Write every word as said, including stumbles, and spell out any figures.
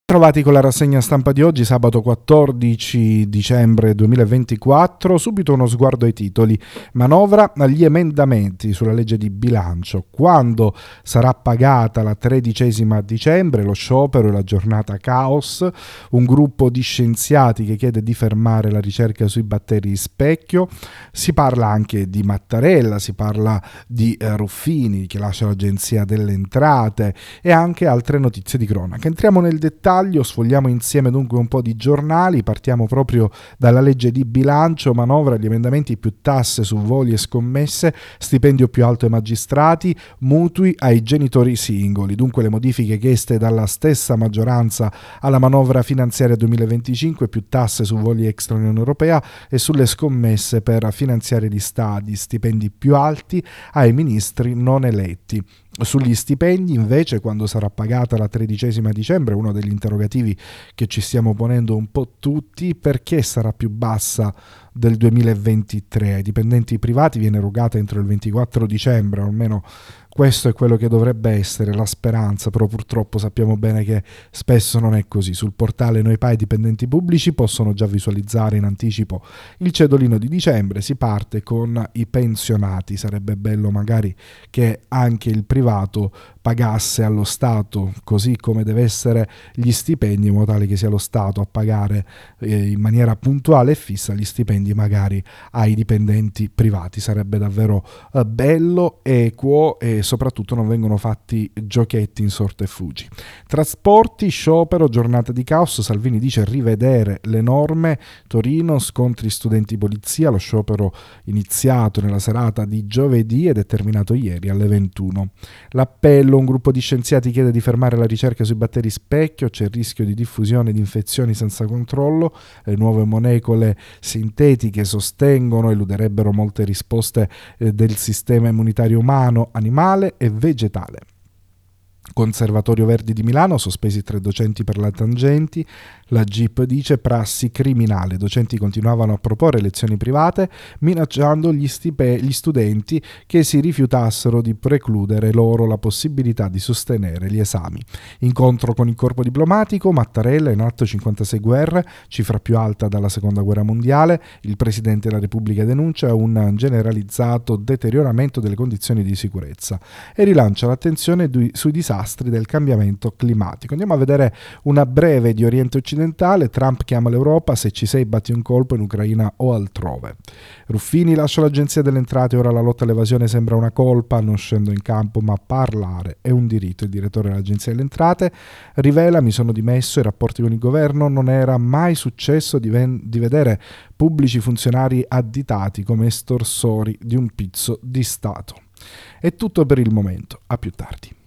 Trovati con la rassegna stampa di oggi, sabato quattordici dicembre duemilaventiquattro. Subito uno sguardo ai titoli. Manovra agli emendamenti sulla legge di bilancio. Quando sarà pagata la tredicesima dicembre? Lo sciopero e la giornata caos. Un gruppo di scienziati che chiede di fermare la ricerca sui batteri specchio. Si parla anche di Mattarella, si parla di eh, Ruffini che lascia l'Agenzia delle Entrate e anche altre notizie di cronaca. Entriamo nel dettaglio. Sfogliamo insieme dunque un po' di giornali, partiamo proprio dalla legge di bilancio, manovra, gli emendamenti, più tasse su voli e scommesse, stipendio più alto ai magistrati, mutui ai genitori singoli, dunque le modifiche chieste dalla stessa maggioranza alla manovra finanziaria duemilaventicinque, più tasse su voli extra Unione Europea e sulle scommesse per finanziare gli stadi, stipendi più alti ai ministri non eletti. Sugli stipendi invece, quando sarà pagata la tredicesima dicembre, uno degli interrogativi che ci stiamo ponendo un po' tutti: perché sarà più bassa del duemilaventitré? Ai dipendenti privati viene erogata entro il ventiquattro dicembre, o almeno questo è quello che dovrebbe essere la speranza, però purtroppo sappiamo bene che spesso non è così. Sul portale NoiPA i dipendenti pubblici possono già visualizzare in anticipo il cedolino di dicembre, si parte con i pensionati, sarebbe bello magari che anche il privato pagasse allo Stato così come deve essere gli stipendi, in modo tale che sia lo Stato a pagare eh, in maniera puntuale e fissa gli stipendi magari ai dipendenti privati. Sarebbe davvero eh, bello, equo, e soprattutto non vengono fatti giochetti in sorta e fuggi. Trasporti, sciopero, giornata di caos. Salvini dice rivedere le norme. Torino, scontri studenti polizia, lo sciopero iniziato nella serata di giovedì ed è terminato ieri alle ventuno. L'appello: un gruppo di scienziati chiede di fermare la ricerca sui batteri specchio, c'è il rischio di diffusione di infezioni senza controllo, le nuove molecole sintetiche sostengono eluderebbero molte risposte eh, del sistema immunitario umano, animale e vegetale. Conservatorio Verdi di Milano, sospesi tre docenti per la tangenti. La G I P dice prassi criminale, docenti continuavano a proporre lezioni private minacciando gli, stipe- gli studenti che si rifiutassero di precludere loro la possibilità di sostenere gli esami. Incontro con il corpo diplomatico, Mattarella, in atto cinquantasei guerre, cifra più alta dalla seconda guerra mondiale, il Presidente della Repubblica denuncia un generalizzato deterioramento delle condizioni di sicurezza e rilancia l'attenzione du- sui disastri del cambiamento climatico. Andiamo a vedere una breve di Oriente Occidentale. Trump chiama l'Europa: se ci sei batti un colpo in Ucraina o altrove. Ruffini lascia l'Agenzia delle Entrate, ora la lotta all'evasione sembra una colpa, non scendo in campo ma parlare è un diritto. Il direttore dell'Agenzia delle Entrate rivela: mi sono dimesso, i rapporti con il governo, non era mai successo di, ven- di vedere pubblici funzionari additati come estorsori di un pizzo di Stato. È tutto per il momento, a più tardi.